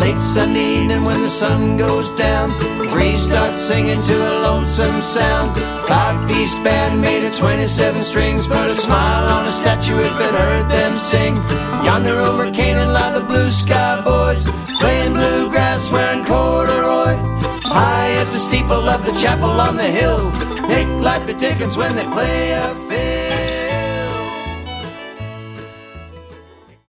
late Sunday evening when the sun goes down, the breeze starts singing to a lonesome sound. 5-piece band made of 27 strings put a smile on a statue if it heard them sing. Yonder over Canaan lie the blue sky boys, playing bluegrass wearing corduroy. High as the steeple of the chapel on the hill, pick like the Dickens when they play a fiddle.